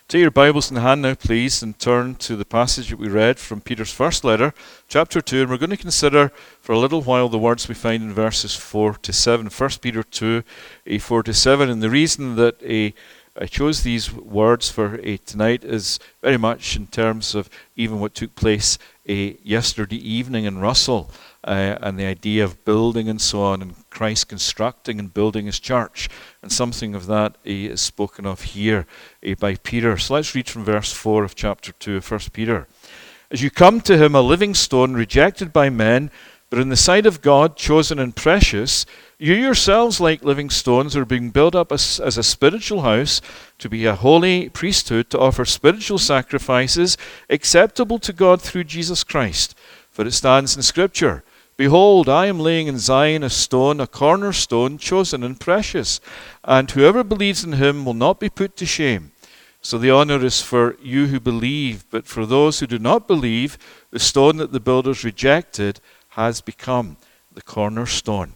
Take your Bibles in hand now, please, and turn to the passage that we read from Peter's first letter, chapter 2, and we're going to consider for a little while the words we find in verses 4 to 7. 1 Peter 2, 4 to 7. And the reason that I chose these words for tonight is very much in terms of even what took place yesterday evening in Russell, and the idea of building and so on, and Christ constructing and building his church. And something of that is spoken of here by Peter. So let's read from verse 4 of chapter 2 of 1 Peter. As you come to him, a living stone, rejected by men, but in the sight of God, chosen and precious, you yourselves, like living stones, are being built up as a spiritual house, to be a holy priesthood, to offer spiritual sacrifices acceptable to God through Jesus Christ. For it stands in Scripture, "Behold, I am laying in Zion a stone, a cornerstone, chosen and precious, and whoever believes in him will not be put to shame. So the honor is for you who believe, but for those who do not believe, the stone that the builders rejected has become the cornerstone."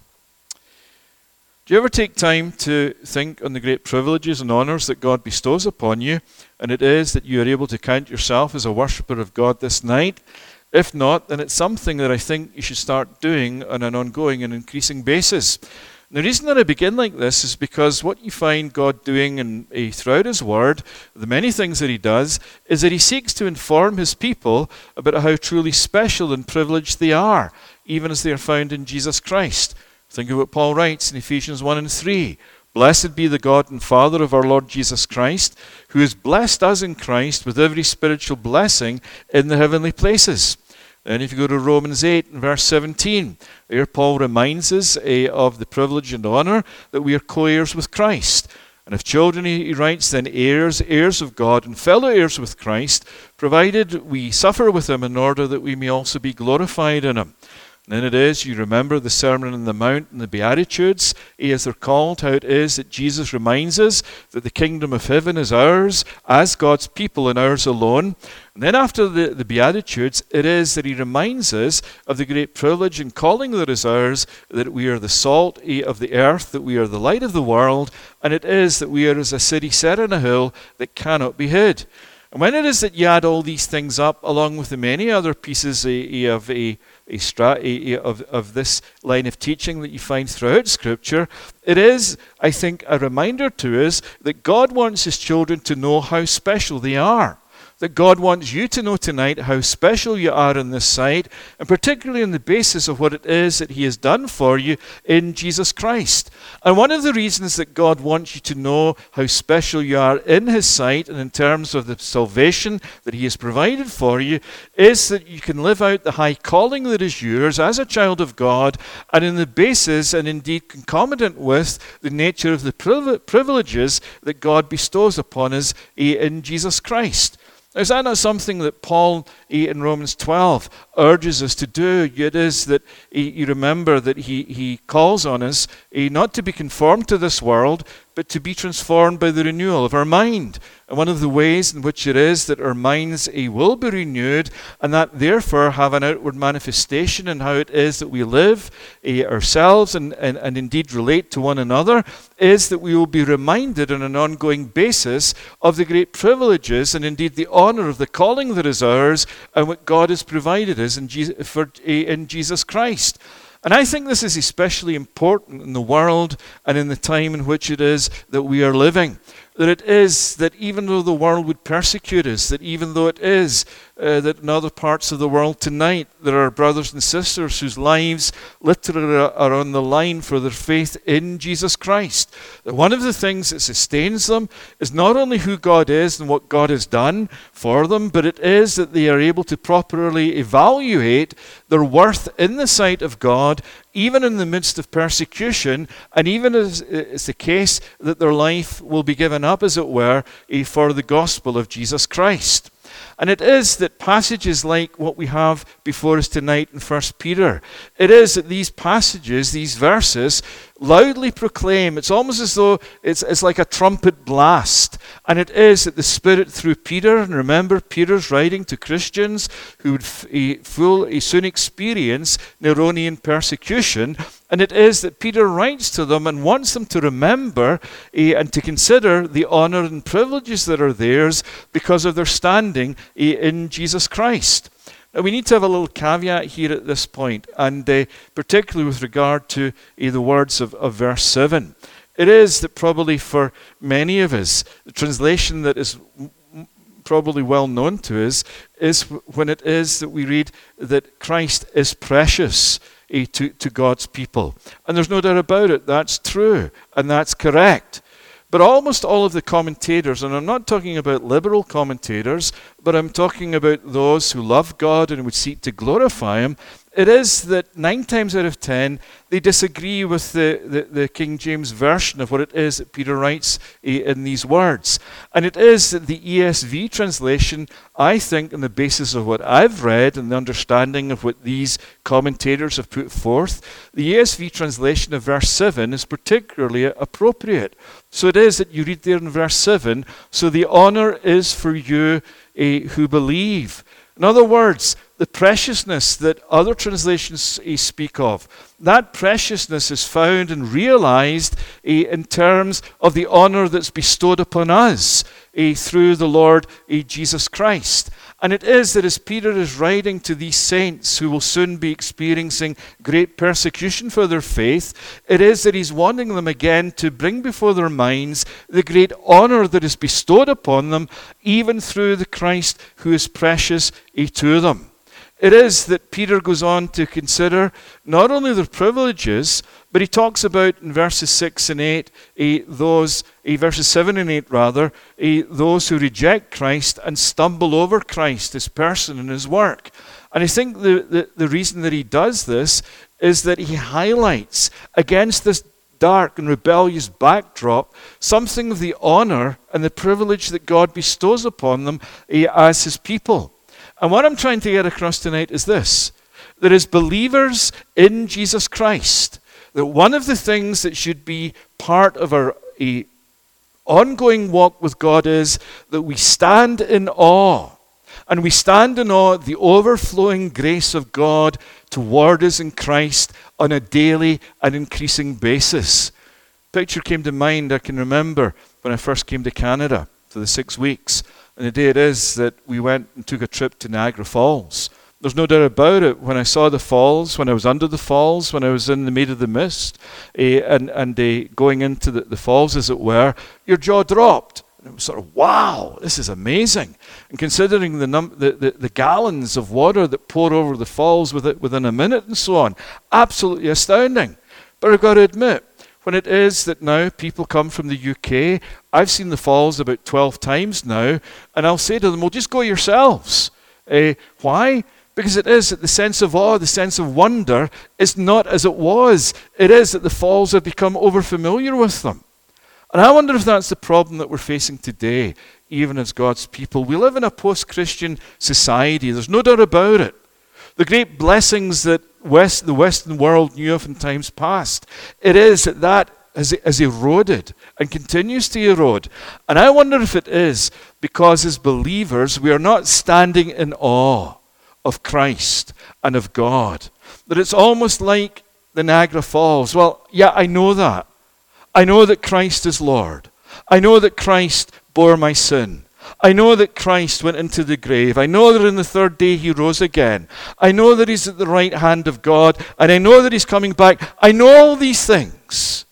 Do you ever take time to think on the great privileges and honors that God bestows upon you, and it is that you are able to count yourself as a worshipper of God this night? If not, then it's something that I think you should start doing on an ongoing and increasing basis. And the reason that I begin like this is because what you find God doing throughout his word, the many things that he does, is that he seeks to inform his people about how truly special and privileged they are, even as they are found in Jesus Christ. Think of what Paul writes in Ephesians 1 and 3. "Blessed be the God and Father of our Lord Jesus Christ, who has blessed us in Christ with every spiritual blessing in the heavenly places." Then if you go to Romans 8 and verse 17, there Paul reminds us of the privilege and honor that we are co-heirs with Christ. And if children, he writes, then heirs, heirs of God, and fellow heirs with Christ, provided we suffer with him in order that we may also be glorified in him. And then it is, you remember the Sermon on the Mount and the Beatitudes, as they're called, how it is that Jesus reminds us that the kingdom of heaven is ours as God's people and ours alone. And then after the Beatitudes, it is that he reminds us of the great privilege and calling that is ours, that we are the salt of the earth, that we are the light of the world, and it is that we are as a city set on a hill that cannot be hid. And when it is that you add all these things up, along with the many other pieces of this line of teaching that you find throughout Scripture, it is, I think, a reminder to us that God wants his children to know how special they are. That God wants you to know tonight how special you are in this sight, and particularly on the basis of what it is that he has done for you in Jesus Christ. And one of the reasons that God wants you to know how special you are in his sight and in terms of the salvation that he has provided for you is that you can live out the high calling that is yours as a child of God, and in the basis and indeed concomitant with the nature of the privileges that God bestows upon us in Jesus Christ. Now, is that not something that Paul in Romans 12 urges us to do? It is that you remember that he calls on us not to be conformed to this world, but to be transformed by the renewal of our mind. And one of the ways in which it is that our minds will be renewed, and that therefore have an outward manifestation in how it is that we live ourselves and indeed relate to one another, is that we will be reminded on an ongoing basis of the great privileges and indeed the honor of the calling that is ours and what God has provided us in Jesus Christ. And I think this is especially important in the world and in the time in which it is that we are living. That it is that even though the world would persecute us, that even though it is that in other parts of the world tonight there are brothers and sisters whose lives literally are on the line for their faith in Jesus Christ, that one of the things that sustains them is not only who God is and what God has done for them, but it is that they are able to properly evaluate their worth in the sight of God, even in the midst of persecution, and even as it's the case that their life will be given up, as it were, for the gospel of Jesus Christ. And it is that passages like what we have before us tonight in 1 Peter, it is that these passages, these verses, loudly proclaim. It's almost as though it's like a trumpet blast. And it is that the Spirit through Peter, and remember Peter's writing to Christians who would soon experience Neronian persecution. And it is that Peter writes to them and wants them to remember and to consider the honor and privileges that are theirs because of their standing in Jesus Christ. Now, we need to have a little caveat here at this point, and particularly with regard to the words of verse 7. It is that probably for many of us, the translation that is probably well known to us is when it is that we read that Christ is precious to God's people. And there's no doubt about it, that's true, and that's correct. But almost all of the commentators, and I'm not talking about liberal commentators, but I'm talking about those who love God and would seek to glorify Him, it is that 9 times out of 10, they disagree with the King James Version of what it is that Peter writes in these words. And it is that the ESV translation, I think, on the basis of what I've read and the understanding of what these commentators have put forth, the ESV translation of verse 7 is particularly appropriate. So it is that you read there in verse 7, so the honor is for you who believe. In other words, the preciousness that other translations speak of, that preciousness is found and realized in terms of the honor that's bestowed upon us through the Lord Jesus Christ. And it is that as Peter is writing to these saints who will soon be experiencing great persecution for their faith, it is that he's wanting them again to bring before their minds the great honor that is bestowed upon them, even through the Christ who is precious to them. It is that Peter goes on to consider not only their privileges, but he talks about in verses 6 and 8, verses 7 and 8 rather, those who reject Christ and stumble over Christ, His person and His work. And I think the reason that he does this is that he highlights against this dark and rebellious backdrop something of the honor and the privilege that God bestows upon them as His people. And what I'm trying to get across tonight is this, that as believers in Jesus Christ, that one of the things that should be part of our ongoing walk with God is that we stand in awe. And we stand in awe of the overflowing grace of God toward us in Christ on a daily and increasing basis. Picture came to mind, I can remember when I first came to Canada for the 6 weeks. And the day it is that we went and took a trip to Niagara Falls. There's no doubt about it. When I saw the falls, when I was under the falls, when I was in the Maid of the Mist, and going into the falls, as it were, your jaw dropped. And it was sort of, wow, this is amazing. And considering the gallons of water that pour over the falls within a minute and so on, absolutely astounding. But I've got to admit, when it is that now people come from the UK, I've seen the falls about 12 times now, and I'll say to them, well, just go yourselves. Why? Because it is that the sense of awe, the sense of wonder is not as it was. It is that the falls have become overfamiliar with them. And I wonder if that's the problem that we're facing today, even as God's people. We live in a post-Christian society. There's no doubt about it. The great blessings that the Western world knew of in times past, it is that has eroded and continues to erode. And I wonder if it is because as believers we are not standing in awe of Christ and of God. That it's almost like the Niagara Falls. Well, yeah, I know that. I know that Christ is Lord. I know that Christ bore my sin. I know that Christ went into the grave. I know that on the third day He rose again. I know that He's at the right hand of God. And I know that He's coming back. I know all these things.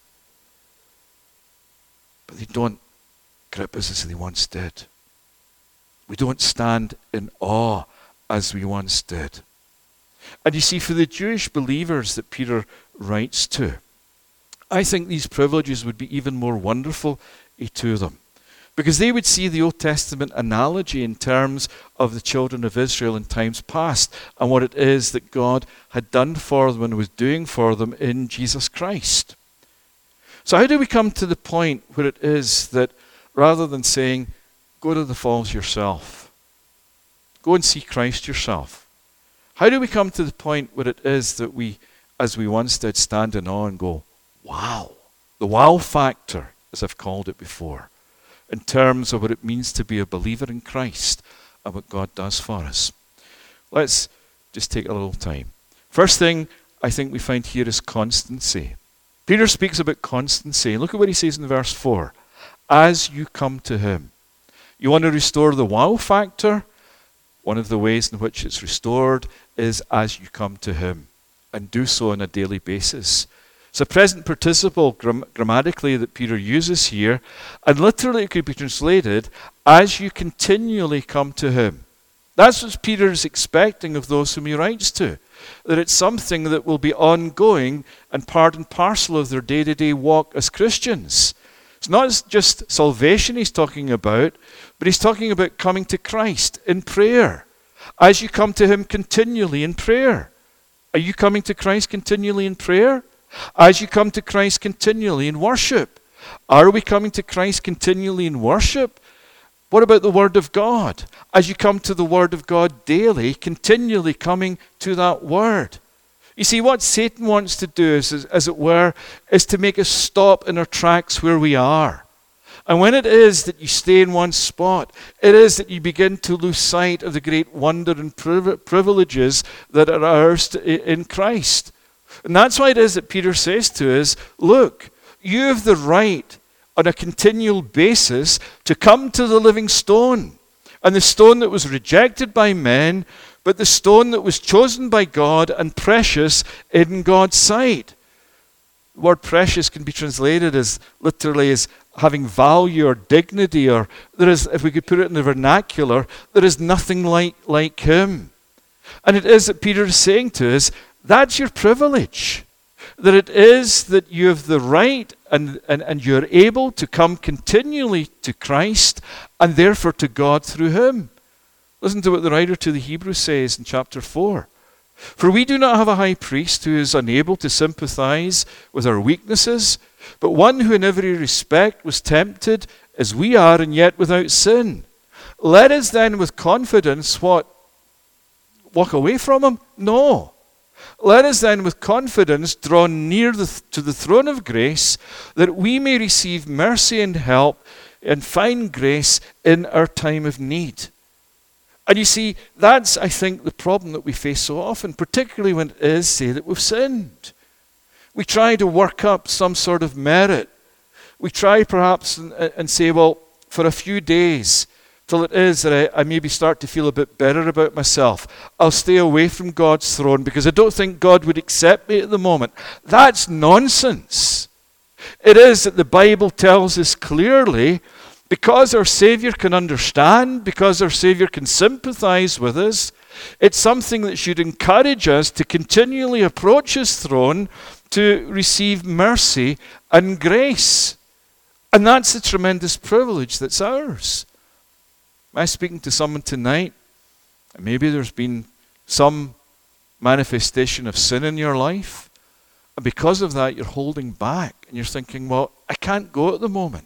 But they don't grip us as they once did. We don't stand in awe as we once did. And you see, for the Jewish believers that Peter writes to, I think these privileges would be even more wonderful to them. Because they would see the Old Testament analogy in terms of the children of Israel in times past and what it is that God had done for them and was doing for them in Jesus Christ. So how do we come to the point where it is that rather than saying, go to the falls yourself, go and see Christ yourself, how do we come to the point where it is that we, as we once did, stand in awe and go, wow. The wow factor, as I've called it before, in terms of what it means to be a believer in Christ and what God does for us. Let's just take a little time. First thing I think we find here is constancy. Peter speaks about constancy. Look at what he says in verse 4. As you come to him. You want to restore the wow factor? One of the ways in which it's restored is as you come to him, and do so on a daily basis. It's a present participle grammatically that Peter uses here, and literally it could be translated, as you continually come to him. That's what Peter is expecting of those whom he writes to, that it's something that will be ongoing and part and parcel of their day-to-day walk as Christians. It's not just salvation he's talking about, but he's talking about coming to Christ in prayer. As you come to him continually in prayer. Are you coming to Christ continually in prayer? As you come to Christ continually in worship. Are we coming to Christ continually in worship? What about the Word of God? As you come to the Word of God daily, continually coming to that Word. You see, what Satan wants to do, as it were, is to make us stop in our tracks where we are. And when it is that you stay in one spot, it is that you begin to lose sight of the great wonder and privileges that are ours in Christ. And that's why it is that Peter says to us, look, you have the right on a continual basis to come to the living stone. And the stone that was rejected by men, but the stone that was chosen by God and precious in God's sight. The word precious can be translated as literally as having value or dignity, or there is, if we could put it in the vernacular, there is nothing like him. And it is that Peter is saying to us, that's your privilege. That it is that you have the right and you're able to come continually to Christ and therefore to God through him. Listen to what the writer to the Hebrews says in chapter 4. For we do not have a high priest who is unable to sympathize with our weaknesses, but one who in every respect was tempted as we are and yet without sin. Let us then with confidence what? Walk away from him? No. Let us then with confidence draw near to the throne of grace, that we may receive mercy and help and find grace in our time of need. And you see, that's, I think, the problem that we face so often, particularly when it is, say, that we've sinned. We try to work up some sort of merit. We try perhaps and say, well, for a few days, till it is that I maybe start to feel a bit better about myself, I'll stay away from God's throne because I don't think God would accept me at the moment. That's nonsense. It is that the Bible tells us clearly, because our Savior can understand, because our Savior can sympathize with us, it's something that should encourage us to continually approach his throne to receive mercy and grace. And that's the tremendous privilege that's ours. Am I speaking to someone tonight? Maybe there's been some manifestation of sin in your life, and because of that you're holding back and you're thinking, well, I can't go at the moment.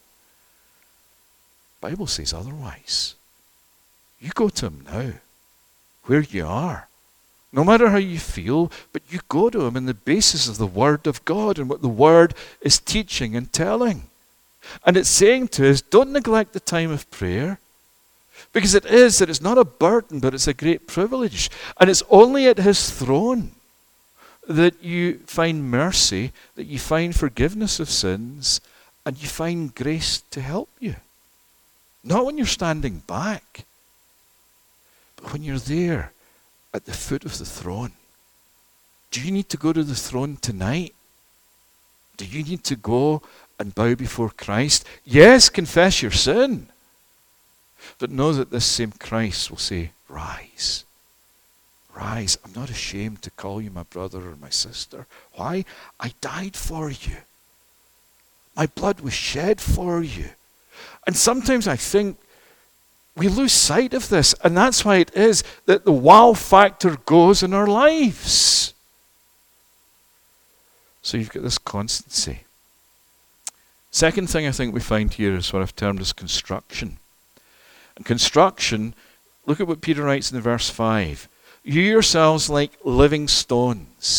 The Bible says otherwise. You go to him now, where you are. No matter how you feel, but you go to him on the basis of the Word of God and what the Word is teaching and telling. And it's saying to us, don't neglect the time of prayer, because it is that it's not a burden, but it's a great privilege. And it's only at his throne that you find mercy, that you find forgiveness of sins, and you find grace to help you. Not when you're standing back, but when you're there at the foot of the throne. Do you need to go to the throne tonight? Do you need to go and bow before Christ? Yes, confess your sin. But know that this same Christ will say, rise. Rise. I'm not ashamed to call you my brother or my sister. Why? I died for you. My blood was shed for you. And sometimes I think we lose sight of this, and that's why it is that the wow factor goes in our lives. So you've got this constancy. Second thing I think we find here is what I've termed as construction. And construction, look at what Peter writes in verse 5. You yourselves like living stones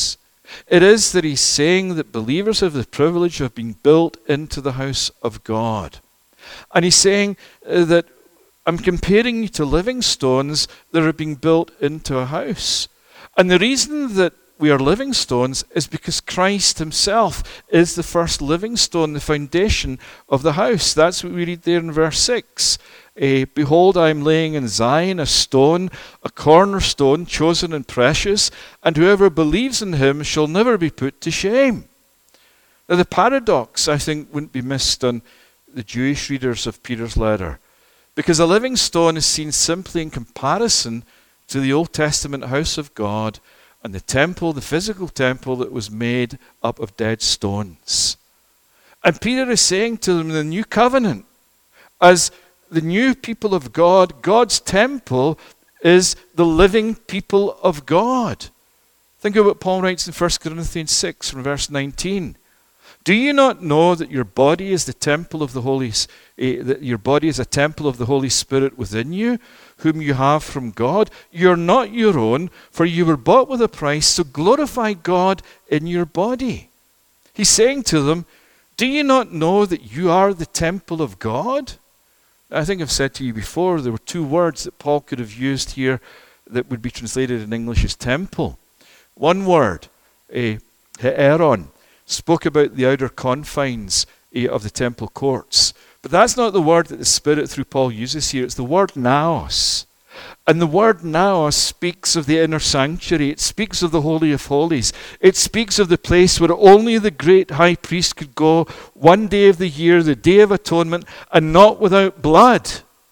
It is that he's saying that believers have the privilege of being built into the house of God. And he's saying that I'm comparing you to living stones that are being built into a house. And the reason that we are living stones is because Christ himself is the first living stone, the foundation of the house. That's what we read there in verse 6. Behold, I am laying in Zion a stone, a cornerstone, chosen and precious, and whoever believes in him shall never be put to shame. Now the paradox, I think, wouldn't be missed on the Jewish readers of Peter's letter, because a living stone is seen simply in comparison to the Old Testament house of God and the temple, the physical temple that was made up of dead stones. And Peter is saying to them in the new covenant, as the new people of God, God's temple is the living people of God. Think of what Paul writes in 1 Corinthians 6 from verse 19. Do you not know that your body is the temple of the Holy that your body is a temple of the Holy Spirit within you, whom you have from God? You're not your own, for you were bought with a price, so glorify God in your body. He's saying to them, do you not know that you are the temple of God? I think I've said to you before, there were two words that Paul could have used here that would be translated in English as temple. One word, heteron, spoke about the outer confines of the temple courts. But that's not the word that the Spirit through Paul uses here. It's the word naos. And the word naos speaks of the inner sanctuary. It speaks of the Holy of Holies. It speaks of the place where only the great high priest could go one day of the year, the Day of Atonement, and not without blood.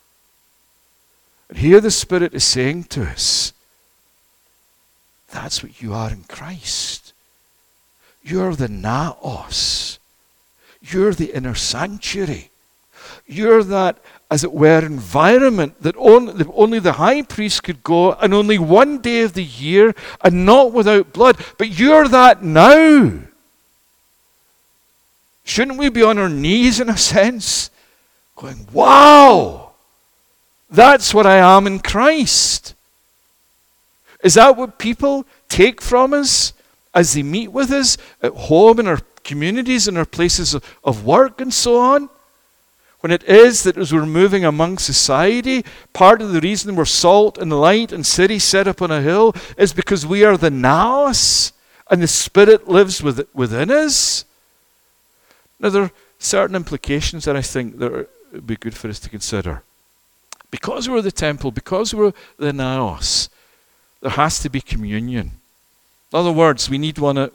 And here the Spirit is saying to us, that's what you are in Christ. You're the naos. You're the inner sanctuary. You're that, as it were, environment that only the high priest could go, and only one day of the year, and not without blood. But you're that now. Shouldn't we be on our knees in a sense, going, wow, that's what I am in Christ? Is that what people take from us as they meet with us at home, in our communities, in our places of work and so on? When it is that as we're moving among society, part of the reason we're salt and light and city set up on a hill is because we are the naos and the Spirit lives within us. Now there are certain implications that I think that would be good for us to consider. Because we're the temple, because we're the naos, there has to be communion. In other words, we need one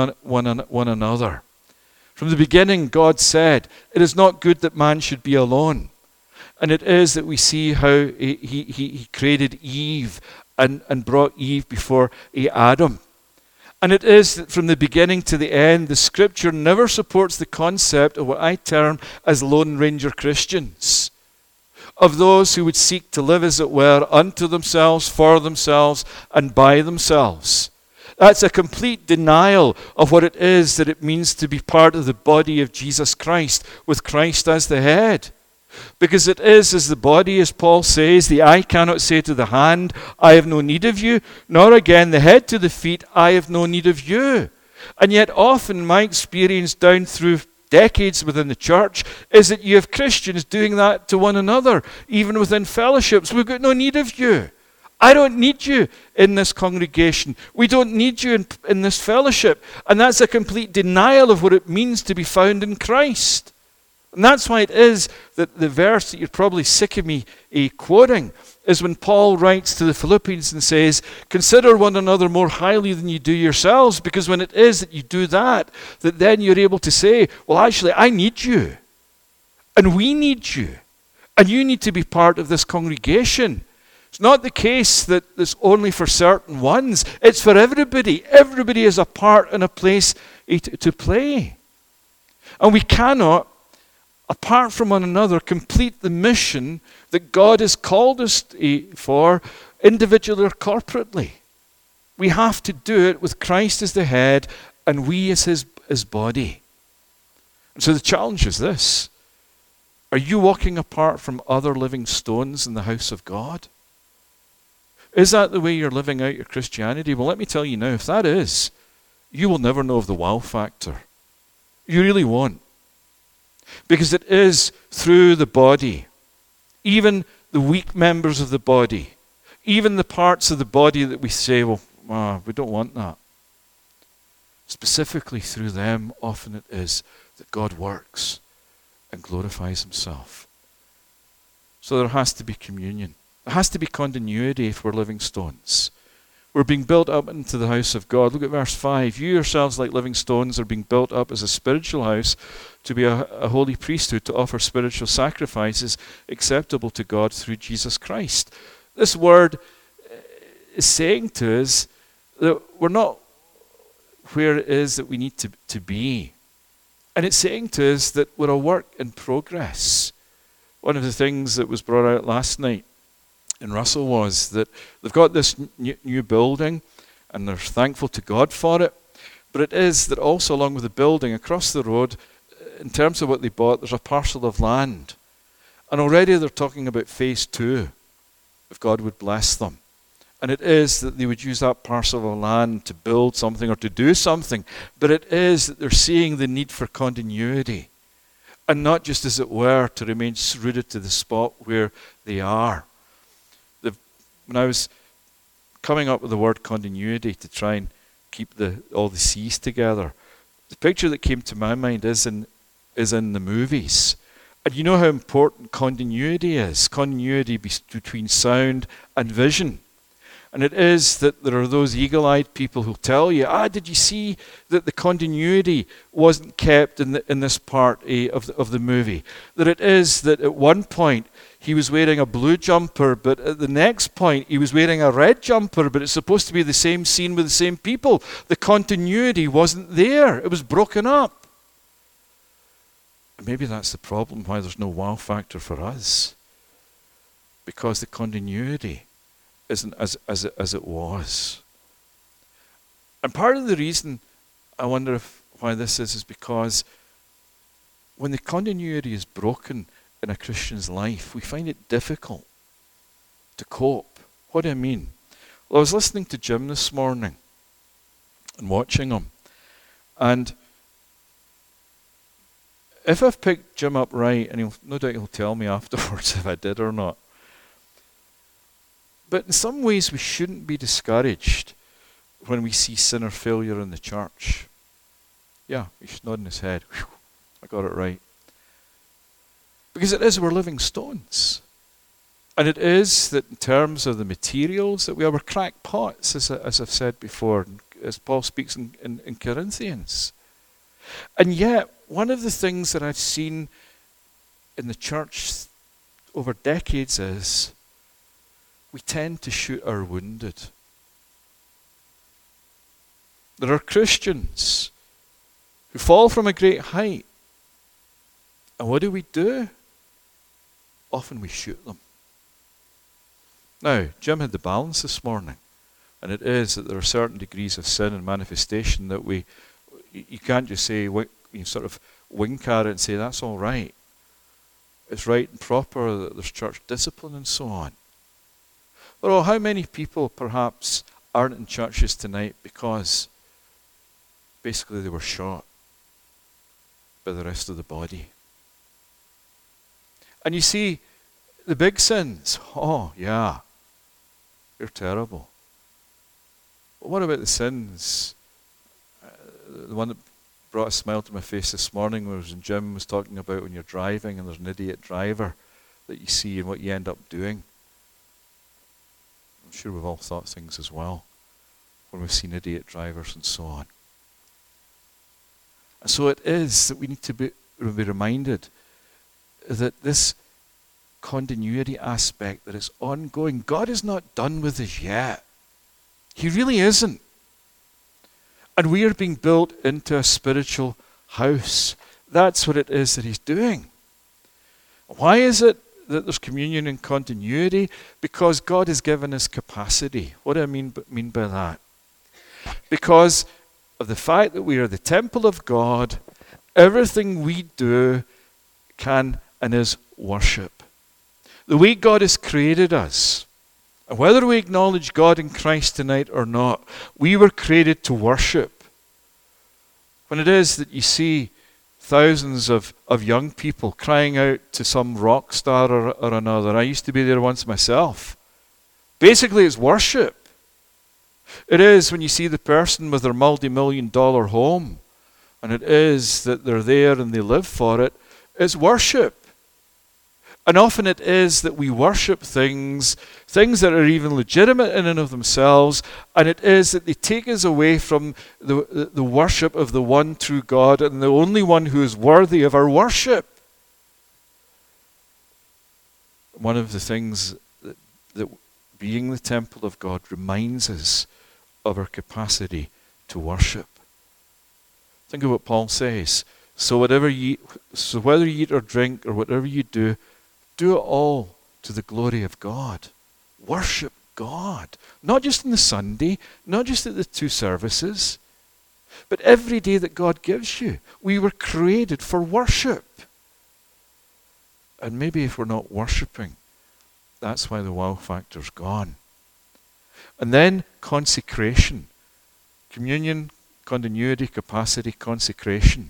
another. From the beginning, God said, it is not good that man should be alone. And it is that we see how he created Eve and brought Eve before Adam. And it is that from the beginning to the end, the Scripture never supports the concept of what I term as Lone Ranger Christians, of those who would seek to live, as it were, unto themselves, for themselves, and by themselves. That's a complete denial of what it is that it means to be part of the body of Jesus Christ, with Christ as the head. Because it is as the body, as Paul says, the eye cannot say to the hand, I have no need of you, nor again the head to the feet, I have no need of you. And yet often my experience down through decades within the church is that you have Christians doing that to one another, even within fellowships. We've got no need of you. I don't need you in this congregation. We don't need you in this fellowship. And that's a complete denial of what it means to be found in Christ. And that's why it is that the verse that you're probably sick of me quoting is when Paul writes to the Philippians and says, consider one another more highly than you do yourselves, because when it is that you do that then you're able to say, well, actually, I need you. And we need you. And you need to be part of this congregation. It's not the case that it's only for certain ones. It's for everybody. Everybody has a part and a place to play. And we cannot, apart from one another, complete the mission that God has called us for, individually or corporately. We have to do it with Christ as the head and we as his body. And so the challenge is this. Are you walking apart from other living stones in the house of God? Is that the way you're living out your Christianity? Well, let me tell you now, if that is, you will never know of the wow factor. You really won't. Because it is through the body, even the weak members of the body, even the parts of the body that we say, well, we don't want that. Specifically through them, often it is that God works and glorifies himself. So there has to be communion. There has to be continuity if we're living stones. We're being built up into the house of God. Look at verse 5. You yourselves, like living stones, are being built up as a spiritual house to be a holy priesthood, to offer spiritual sacrifices acceptable to God through Jesus Christ. This word is saying to us that we're not where it is that we need to be. And it's saying to us that we're a work in progress. One of the things that was brought out last night in Russell was that they've got this new building and they're thankful to God for it. But it is that also along with the building across the road, in terms of what they bought, there's a parcel of land. And already they're talking about phase 2, if God would bless them. And it is that they would use that parcel of land to build something or to do something. But it is that they're seeing the need for continuity. And not just, as it were, to remain rooted to the spot where they are. When I was coming up with the word continuity to try and keep all the C's together, the picture that came to my mind is in the movies. And you know how important continuity is. Continuity between sound and vision. And it is that there are those eagle-eyed people who tell you, did you see that the continuity wasn't kept in this part of the movie? That it is that at one point he was wearing a blue jumper, but at the next point he was wearing a red jumper, but it's supposed to be the same scene with the same people. The continuity wasn't there. It was broken up. And maybe that's the problem why there's no wow factor for us. Because the continuity isn't as it was. And part of the reason I wonder why this is because when the continuity is broken in a Christian's life, we find it difficult to cope. What do I mean? Well, I was listening to Jim this morning and watching him. And if I've picked Jim up right, and no doubt he'll tell me afterwards if I did or not, but in some ways we shouldn't be discouraged when we see sin or failure in the church. Yeah, he's nodding his head. Whew, I got it right. Because it is, we're living stones. And it is that in terms of the materials that we are, we're crackpots, as I've said before, as Paul speaks in Corinthians. And yet, one of the things that I've seen in the church over decades is we tend to shoot our wounded. There are Christians who fall from a great height. And what do? Often we shoot them. Now, Jim had the balance this morning. And it is that there are certain degrees of sin and manifestation that you can't just say, you sort of wink at it and say, that's all right. It's right and proper that there's church discipline and so on. But how many people perhaps aren't in churches tonight because basically they were shot by the rest of the body? And you see, the big sins, yeah, they're terrible. But what about the sins? The one that brought a smile to my face this morning was when Jim was talking about when you're driving and there's an idiot driver that you see and what you end up doing. I'm sure we've all thought things as well when we've seen idiot drivers and so on. And so it is that we need to be reminded that this continuity aspect that is ongoing, God is not done with us yet. He really isn't. And we are being built into a spiritual house. That's what it is that he's doing. Why is it that there's communion and continuity? Because God has given us capacity. What do I mean by that? Because of the fact that we are the temple of God, everything we do can and is worship. The way God has created us, and whether we acknowledge God in Christ tonight or not, we were created to worship. When it is that you see thousands of young people crying out to some rock star or another. I used to be there once myself. Basically, it's worship. It is when you see the person with their multi-million-dollar home, and it is that they're there and they live for it. It's worship. And often it is that we worship things that are even legitimate in and of themselves, and it is that they take us away from the worship of the one true God and the only one who is worthy of our worship. One of the things that being the temple of God reminds us of our capacity to worship. Think of what Paul says. So whether you eat or drink or whatever you do it all to the glory of God. Worship God. Not just on the Sunday, not just at the 2 services, but every day that God gives you. We were created for worship. And maybe if we're not worshiping, that's why the wow factor's gone. And then consecration. Communion, continuity, capacity, consecration.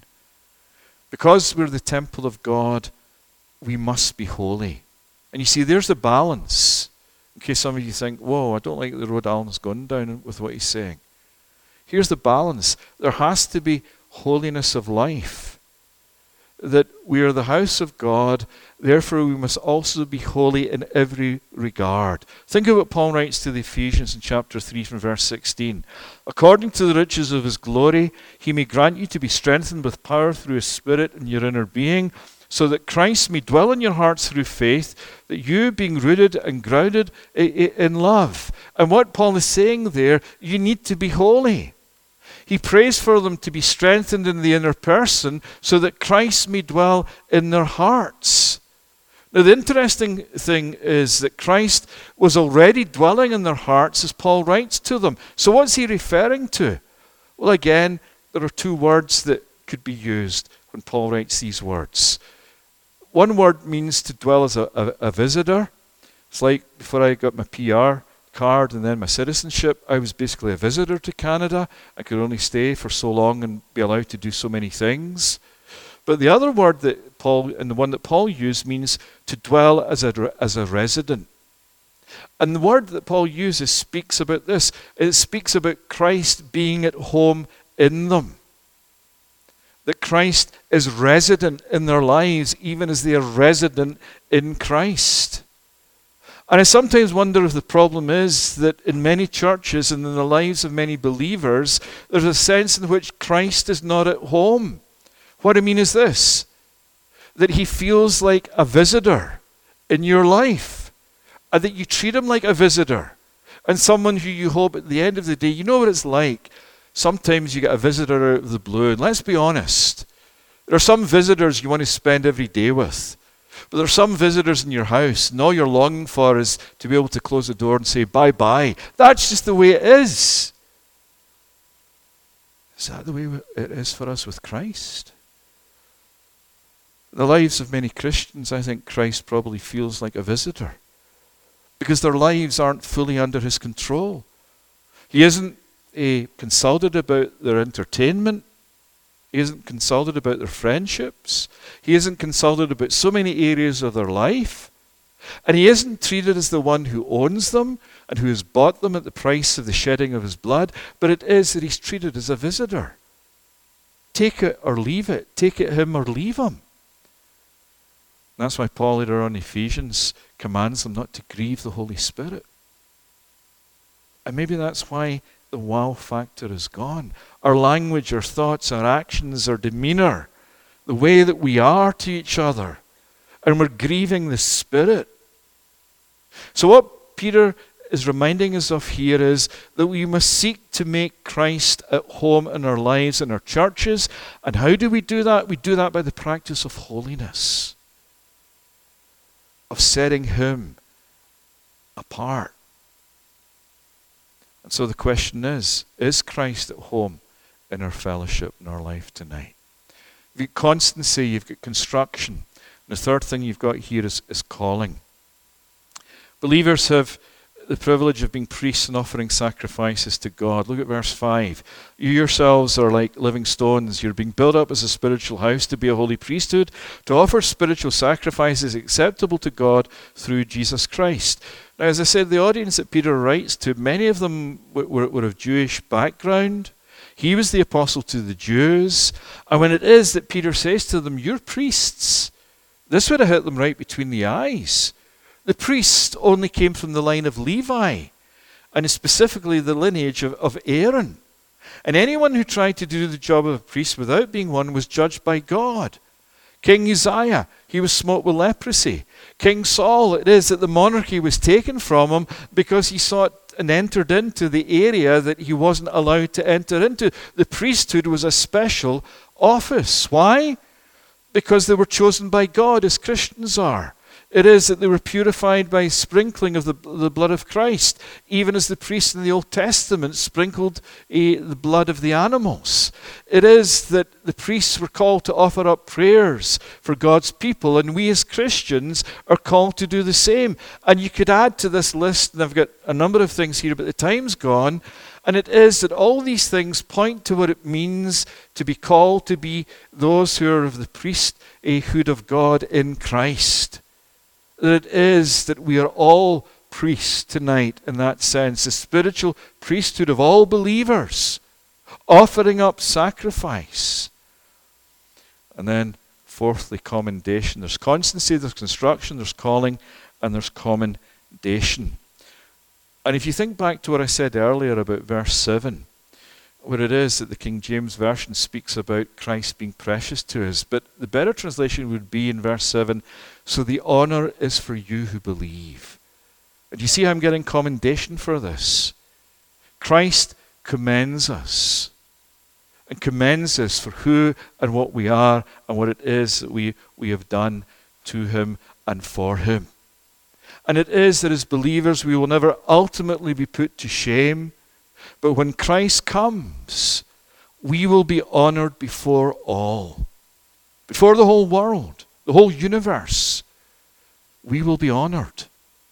Because we're the temple of God, we must be holy. And you see, there's the balance. In case some of you think, whoa, I don't like the road Alan's gone down with what he's saying. Here's the balance. There has to be holiness of life. That we are the house of God, therefore we must also be holy in every regard. Think of what Paul writes to the Ephesians in chapter 3 from verse 16. According to the riches of his glory, he may grant you to be strengthened with power through his Spirit in your inner being, so that Christ may dwell in your hearts through faith, that you, being rooted and grounded in love. And what Paul is saying there, you need to be holy. He prays for them to be strengthened in the inner person so that Christ may dwell in their hearts. Now, the interesting thing is that Christ was already dwelling in their hearts as Paul writes to them. So what's he referring to? Well, again, there are 2 words that could be used when Paul writes these words. One word means to dwell as a visitor. It's like before I got my PR card and then my citizenship, I was basically a visitor to Canada. I could only stay for so long and be allowed to do so many things. But the other word that Paul, and the one that Paul used, means to dwell as a resident. And the word that Paul uses speaks about this. It speaks about Christ being at home in them. That Christ is resident in their lives, even as they are resident in Christ. And I sometimes wonder if the problem is that in many churches and in the lives of many believers, there's a sense in which Christ is not at home. What I mean is this, that he feels like a visitor in your life, and that you treat him like a visitor, and someone who you hope at the end of the day, you know what it's like. Sometimes you get a visitor out of the blue, and let's be honest, there are some visitors you want to spend every day with. But there are some visitors in your house, and all you're longing for is to be able to close the door and say bye-bye. That's just the way it is. Is that the way it is for us with Christ? In the lives of many Christians, I think Christ probably feels like a visitor, because their lives aren't fully under his control. He isn't consulted about their entertainment. He isn't consulted about their friendships. He isn't consulted about so many areas of their life. And he isn't treated as the one who owns them and who has bought them at the price of the shedding of his blood, but it is that he's treated as a visitor. Take it or leave it. Take it him or leave him. That's why Paul later on in Ephesians commands them not to grieve the Holy Spirit. And maybe that's why the wow factor is gone. Our language, our thoughts, our actions, our demeanor, the way that we are to each other, and we're grieving the Spirit. So what Peter is reminding us of here is that we must seek to make Christ at home in our lives and our churches. And how do we do that? We do that by the practice of holiness, of setting him apart. And so the question is Christ at home in our fellowship, in our life tonight? You've got constancy, you've got construction. And the third thing you've got here is calling. Believers have the privilege of being priests and offering sacrifices to God. Look at verse 5. You yourselves are like living stones. You're being built up as a spiritual house to be a holy priesthood, to offer spiritual sacrifices acceptable to God through Jesus Christ. Now, as I said, the audience that Peter writes to, many of them were of Jewish background. He was the apostle to the Jews. And when it is that Peter says to them, you're priests, this would have hit them right between the eyes. The priests only came from the line of Levi, and specifically the lineage of Aaron. And anyone who tried to do the job of a priest without being one was judged by God. King Uzziah, he was smote with leprosy. King Saul, it is that the monarchy was taken from him because he sought and entered into the area that he wasn't allowed to enter into. The priesthood was a special office. Why? Because they were chosen by God, as Christians are. It is that they were purified by sprinkling of the blood of Christ, even as the priests in the Old Testament sprinkled the blood of the animals. It is that the priests were called to offer up prayers for God's people, and we as Christians are called to do the same. And you could add to this list, and I've got a number of things here, but the time's gone, and it is that all these things point to what it means to be called to be those who are of the priesthood of God in Christ. That it is that we are all priests tonight in that sense, the spiritual priesthood of all believers, offering up sacrifice. And then, fourthly, commendation. There's constancy, there's construction, there's calling, and there's commendation. And if you think back to what I said earlier about verse 7, where it is that the King James Version speaks about Christ being precious to us, but the better translation would be in verse 7, so the honor is for you who believe. And you see how I'm getting commendation for this? Christ commends us, and commends us for who and what we are and what it is that we have done to him and for him. And it is that as believers we will never ultimately be put to shame, but when Christ comes, we will be honored before all. Before the whole world, the whole universe, we will be honored.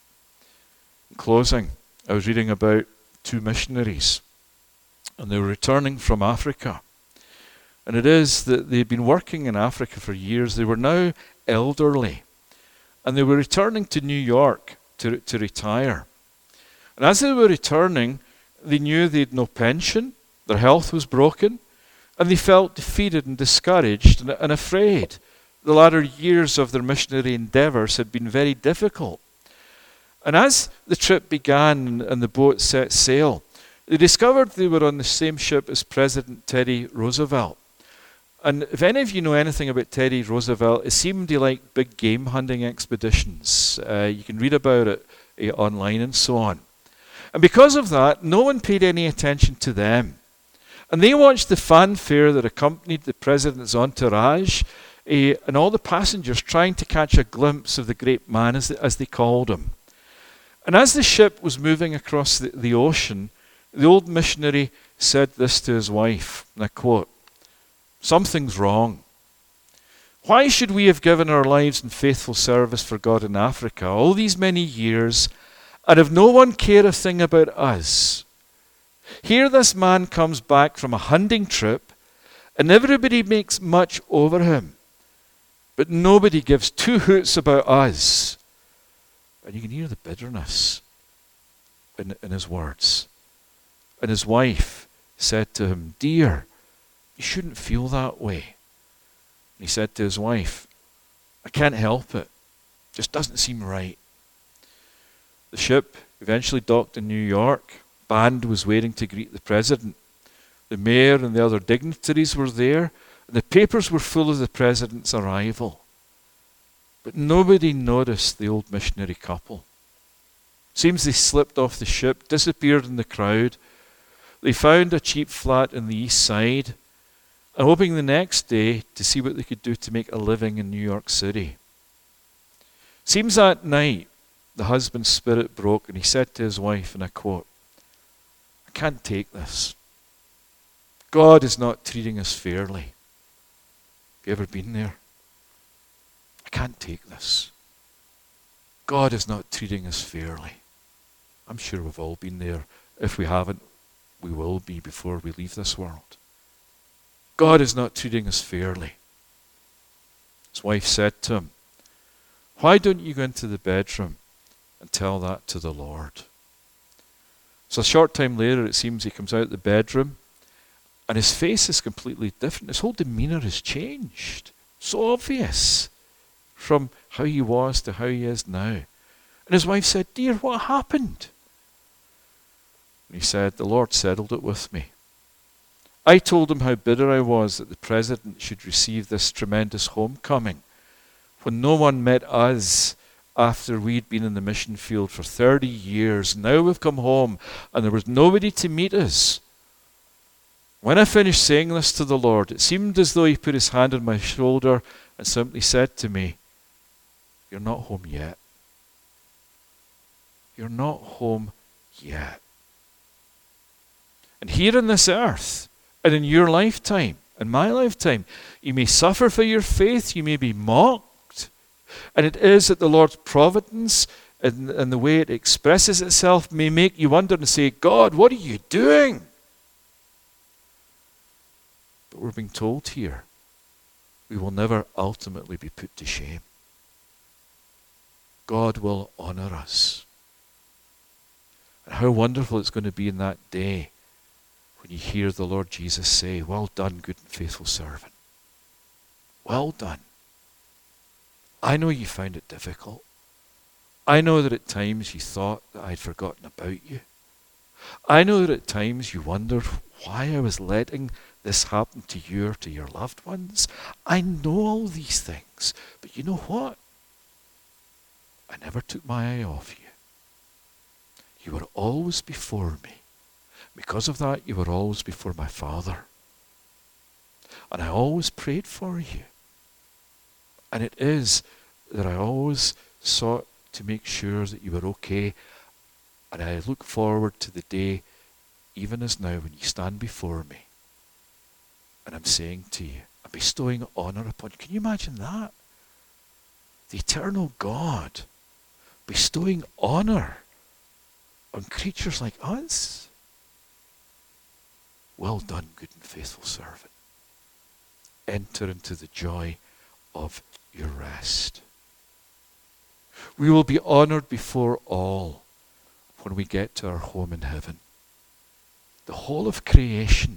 In closing, I was reading about two missionaries, and they were returning from Africa. And it is that they'd been working in Africa for years. They were now elderly, and they were returning to New York to retire. And as they were returning, they knew they had no pension, their health was broken, and they felt defeated and discouraged and afraid. The latter years of their missionary endeavors had been very difficult. And as the trip began and the boat set sail, they discovered they were on the same ship as President Teddy Roosevelt. And if any of you know anything about Teddy Roosevelt, it seemed he liked big game hunting expeditions. You can read about it online and so on. And because of that, no one paid any attention to them. And they watched the fanfare that accompanied the president's entourage and all the passengers trying to catch a glimpse of the great man, as they called him. And as the ship was moving across the ocean, the old missionary said this to his wife, and I quote, "Something's wrong. Why should we have given our lives in faithful service for God in Africa all these many years and have no one care a thing about us? Here this man comes back from a hunting trip and everybody makes much over him, but nobody gives two hoots about us." And you can hear the bitterness in his words. And his wife said to him, "Dear, you shouldn't feel that way." And he said to his wife, "I can't help it. It just doesn't seem right." The ship eventually docked in New York. Band was waiting to greet the president. The mayor and the other dignitaries were there. And the papers were full of the president's arrival. But nobody noticed the old missionary couple. Seems they slipped off the ship, disappeared in the crowd. They found a cheap flat in the east side, and hoping the next day to see what they could do to make a living in New York City. Seems that night the husband's spirit broke, and he said to his wife, and I quote, "I can't take this. God is not treating us fairly." Have you ever been there? I can't take this. God is not treating us fairly. I'm sure we've all been there. If we haven't, we will be before we leave this world. God is not treating us fairly. His wife said to him, why don't you go into the bedroom and tell that to the Lord? So a short time later, it seems he comes out of the bedroom, and his face is completely different. His whole demeanor has changed. So obvious from how he was to how he is now. And his wife said, dear, what happened? And he said, the Lord settled it with me. I told him how bitter I was that the president should receive this tremendous homecoming when no one met us after we'd been in the mission field for 30 years. Now we've come home and there was nobody to meet us. When I finished saying this to the Lord, it seemed as though he put his hand on my shoulder and simply said to me, you're not home yet. You're not home yet. And here on this earth, and in your lifetime, in my lifetime, you may suffer for your faith, you may be mocked. And it is that the Lord's providence and the way it expresses itself may make you wonder and say, God, what are you doing? But we're being told here, we will never ultimately be put to shame. God will honor us. And how wonderful it's going to be in that day when you hear the Lord Jesus say, well done, good and faithful servant. Well done. I know you found it difficult. I know that at times you thought that I'd forgotten about you. I know that at times you wondered why I was letting this happen to you or to your loved ones. I know all these things. But you know what? I never took my eye off you. You were always before me. Because of that, you were always before my Father. And I always prayed for you. And it is that I always sought to make sure that you were okay. And I look forward to the day, even as now, when you stand before me. And I'm saying to you, I'm bestowing honor upon you. Can you imagine that? The eternal God bestowing honor on creatures like us. Well done, good and faithful servant. Enter into the joy of your rest. We will be honored before all when we get to our home in heaven. The whole of creation.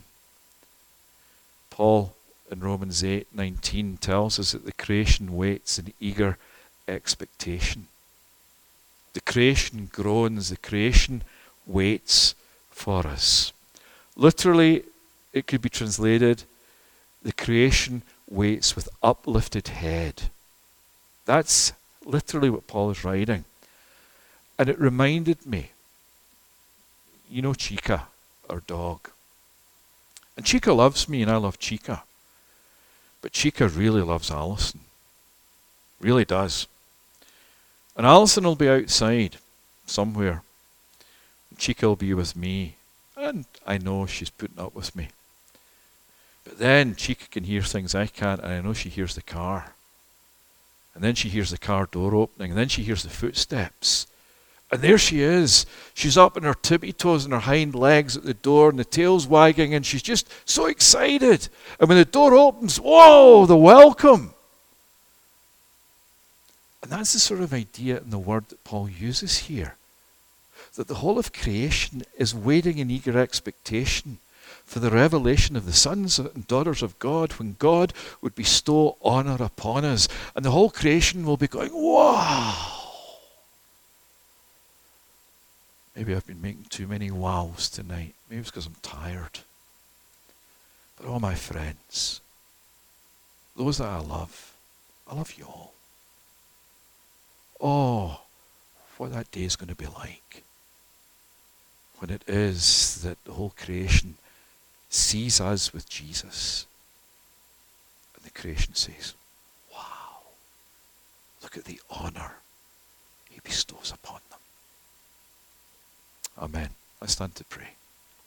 Paul in Romans 8:19 tells us that the creation waits in eager expectation. The creation groans, the creation waits for us. Literally, it could be translated, the creation waits with uplifted head. That's literally what Paul is writing. And it reminded me, you know Chica, our dog. And Chica loves me and I love Chica. But Chica really loves Alison. Really does. And Alison will be outside somewhere. And Chica will be with me. And I know she's putting up with me. But then Chica can hear things I can't, and I know she hears the car. And then she hears the car door opening, and then she hears the footsteps. And there she is. She's up on her tippy toes and her hind legs at the door, and the tail's wagging, and she's just so excited. And when the door opens, whoa, the welcome. And that's the sort of idea in the word that Paul uses here. That the whole of creation is waiting in eager expectation for the revelation of the sons and daughters of God, when God would bestow honor upon us. And the whole creation will be going, wow. Maybe I've been making too many wows tonight. Maybe it's because I'm tired. But all my friends, those that I love you all. Oh, what that day is going to be like. When it is that the whole creation sees us with Jesus. And the creation says, wow, look at the honor he bestows upon them. Amen. Let's stand to pray.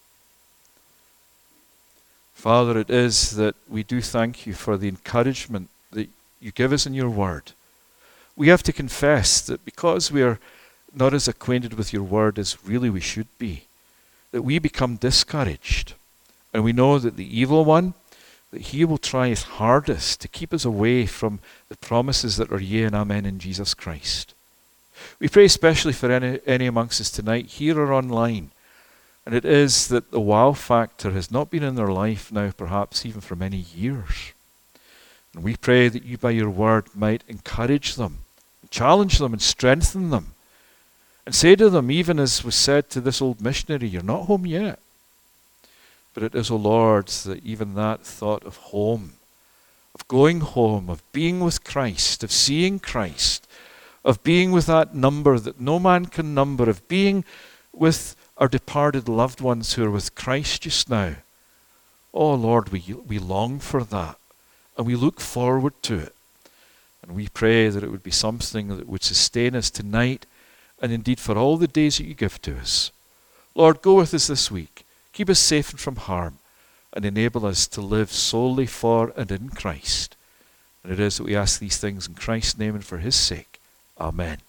Father, it is that we do thank you for the encouragement that you give us in your word. We have to confess that because we are not as acquainted with your word as really we should be, that we become discouraged. And we know that the evil one, that he will try his hardest to keep us away from the promises that are yea and amen in Jesus Christ. We pray especially for any amongst us tonight, here or online, and it is that the wow factor has not been in their life now perhaps even for many years. And we pray that you by your word might encourage them, challenge them and strengthen them, and say to them, even as was said to this old missionary, you're not home yet. But it is, O Lord, that even that thought of home, of going home, of being with Christ, of seeing Christ, of being with that number that no man can number, of being with our departed loved ones who are with Christ just now. Oh Lord, we long for that, and we look forward to it. And we pray that it would be something that would sustain us tonight, and indeed for all the days that you give to us. Lord, go with us this week. Keep us safe and from harm, and enable us to live solely for and in Christ. And it is that we ask these things in Christ's name and for his sake. Amen.